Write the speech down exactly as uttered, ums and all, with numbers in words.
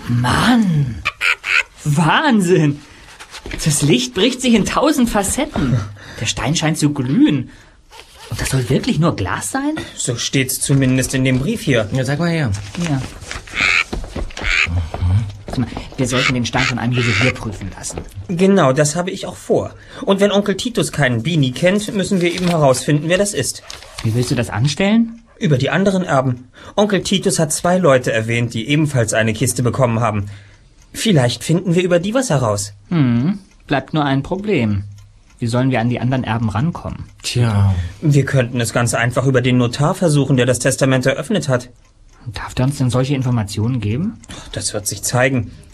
Mann! Wahnsinn! Das Licht bricht sich in tausend Facetten. Der Stein scheint zu glühen. Und das soll wirklich nur Glas sein? So steht's zumindest in dem Brief hier. Ja, sag mal her. Ja. Mhm. Wir sollten den Stein von einem Juwelier prüfen lassen. Genau, das habe ich auch vor. Und wenn Onkel Titus keinen Bini kennt, müssen wir eben herausfinden, wer das ist. Wie willst du das anstellen? Über die anderen Erben. Onkel Titus hat zwei Leute erwähnt, die ebenfalls eine Kiste bekommen haben. Vielleicht finden wir über die was heraus. Hm, bleibt nur ein Problem. Wie sollen wir an die anderen Erben rankommen? Tja. Wir könnten es ganz einfach über den Notar versuchen, der das Testament eröffnet hat. Darf der uns denn solche Informationen geben? Das wird sich zeigen.